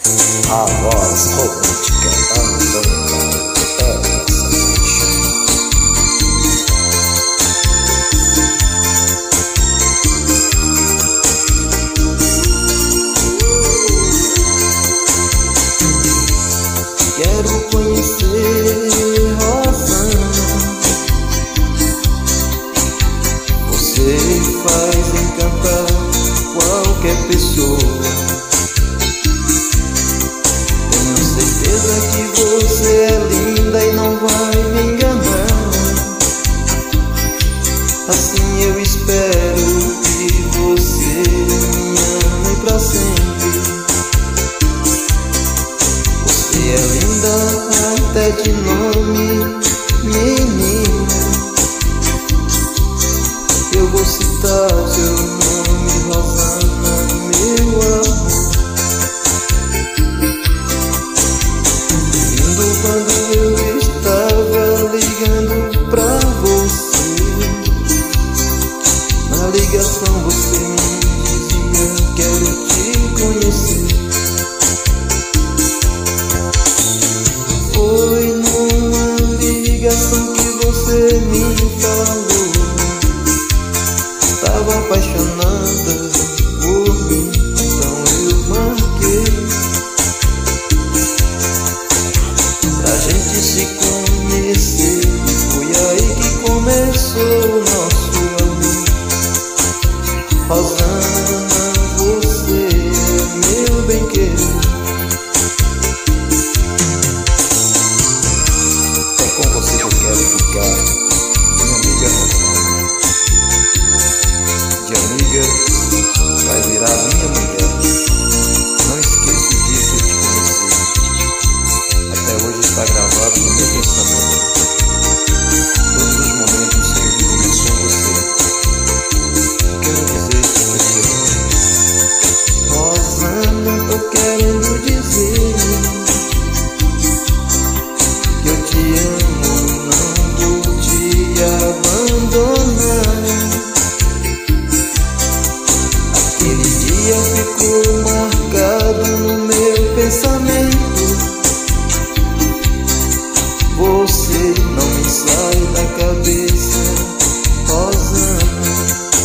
A voz romântica da Antônia quero conhecer Rosana. Você faz encantar qualquer pessoa. Tenho certeza que você é linda e não vai me enganar. Assim eu espero que você me ame pra sempre. Você é linda até de nome, menina. Eu vou citar seu nome, Rosana, meu amor. Lindo quando eu estava ligando pra você. Na ligação você me dizia: quero te conhecer. Foi numa ligação que você me falou. Estava apaixonada por mim, então eu marquei pra gente se conhecer. E foi aí que começou o nosso amor. Rosana, você é meu bem-querer. É com você que eu quero ficar, minha amiga Rosana. De amiga vai virar minha mulher. Não esqueço o dia que eu te conheci. Até hoje está gravado no meu pensamento. Todos os momentos que eu vivi com você. Quero dizer que eu te amo. Rosana, tô querendo dizer que eu te amo, não vou te abandonar. Aquele dia ficou marcado no meu pensamento. Você não me sai da cabeça, Rosana.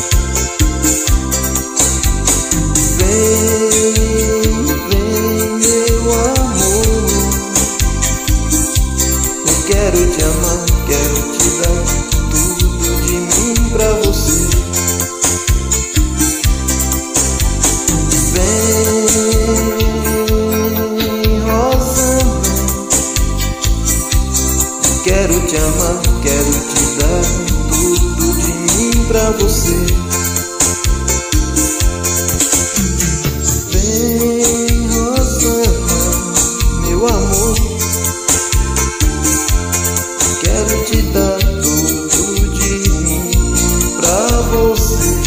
Vem, vem, meu amor. Eu quero te amar, quero te dar tudo de mim pra você. Vem, Rosana. Eu quero te amar, quero te dar tudo de mim pra você. Vem, Rosana, meu amor. Quero te dar tudo de mim pra você.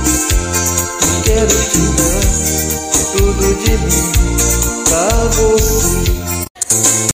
Quero te dar tudo de mim pra você.